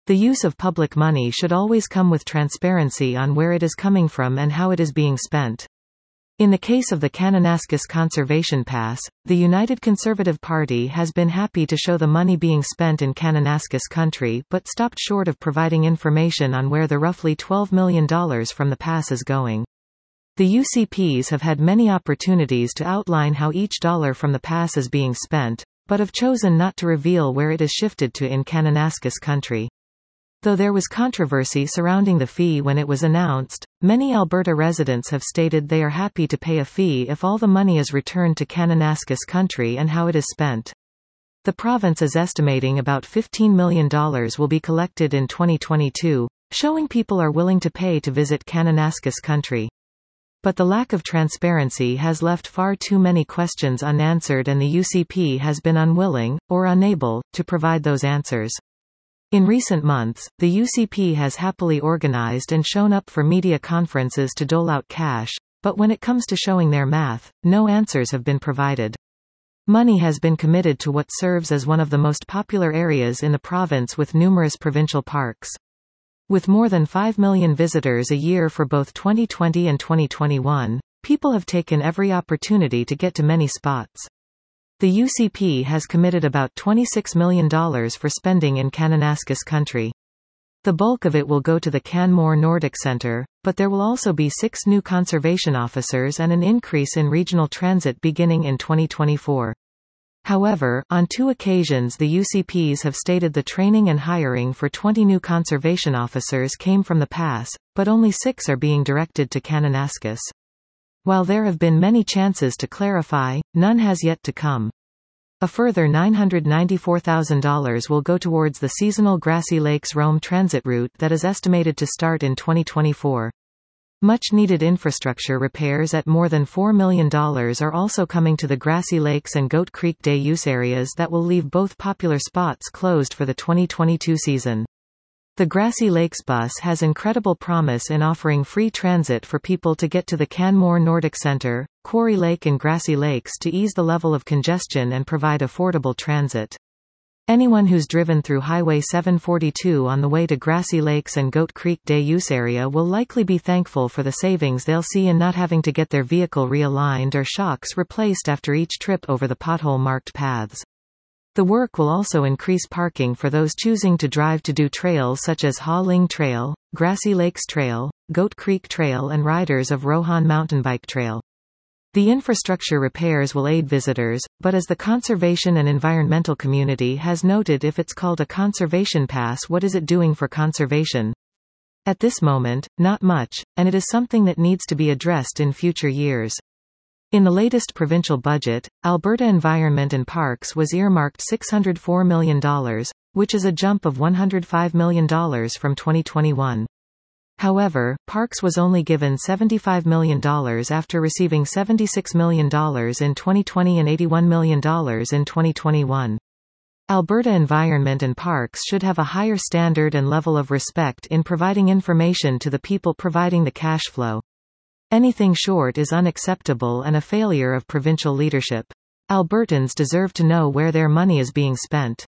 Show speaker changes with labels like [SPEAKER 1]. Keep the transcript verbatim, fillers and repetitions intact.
[SPEAKER 1] The use of public money should always come with transparency on where it is coming from and how it is being spent. In the case of the Kananaskis Conservation Pass, the United Conservative Party has been happy to show the money being spent in Kananaskis country but stopped short of providing information on where the roughly twelve million dollars from the pass is going. The U C Ps have had many opportunities to outline how each dollar from the pass is being spent, but have chosen not to reveal where it is shifted to in Kananaskis country. Though there was controversy surrounding the fee when it was announced, many Alberta residents have stated they are happy to pay a fee if all the money is returned to Kananaskis country and how it is spent. The province is estimating about fifteen million dollars will be collected in twenty twenty-two, showing people are willing to pay to visit Kananaskis country. But the lack of transparency has left far too many questions unanswered, and the U C P has been unwilling, or unable, to provide those answers. In recent months, the U C P has happily organized and shown up for media conferences to dole out cash, but when it comes to showing their math, no answers have been provided. Money has been committed to what serves as one of the most popular areas in the province with numerous provincial parks. With more than five million visitors a year for both twenty twenty and twenty twenty-one, people have taken every opportunity to get to many spots. The U C P has committed about twenty-six million dollars for spending in Kananaskis country. The bulk of it will go to the Canmore Nordic Centre, but there will also be six new conservation officers and an increase in regional transit beginning in twenty twenty-four. However, on two occasions the U C Ps have stated the training and hiring for twenty new conservation officers came from the pass, but only six are being directed to Kananaskis. While there have been many chances to clarify, none has yet to come. A further nine hundred ninety-four thousand dollars will go towards the seasonal Grassy Lakes Rome transit route that is estimated to start in twenty twenty-four. Much-needed infrastructure repairs at more than four million dollars are also coming to the Grassy Lakes and Goat Creek day use areas that will leave both popular spots closed for the twenty twenty-two season. The Grassy Lakes bus has incredible promise in offering free transit for people to get to the Canmore Nordic Centre, Quarry Lake and Grassy Lakes to ease the level of congestion and provide affordable transit. Anyone who's driven through Highway seven forty-two on the way to Grassy Lakes and Goat Creek day use area will likely be thankful for the savings they'll see in not having to get their vehicle realigned or shocks replaced after each trip over the pothole-marked paths. The work will also increase parking for those choosing to drive to do trails such as Ha Ling Trail, Grassy Lakes Trail, Goat Creek Trail and riders of Rohan Mountain Bike Trail. The infrastructure repairs will aid visitors, but as the conservation and environmental community has noted, if it's called a conservation pass, what is it doing for conservation? At this moment, not much, and it is something that needs to be addressed in future years. In the latest provincial budget, Alberta Environment and Parks was earmarked six hundred four million dollars, which is a jump of one hundred five million dollars from twenty twenty-one. However, Parks was only given seventy-five million dollars after receiving seventy-six million dollars in twenty twenty and eighty-one million dollars in twenty twenty-one. Alberta Environment and Parks should have a higher standard and level of respect in providing information to the people providing the cash flow. Anything short is unacceptable and a failure of provincial leadership. Albertans deserve to know where their money is being spent.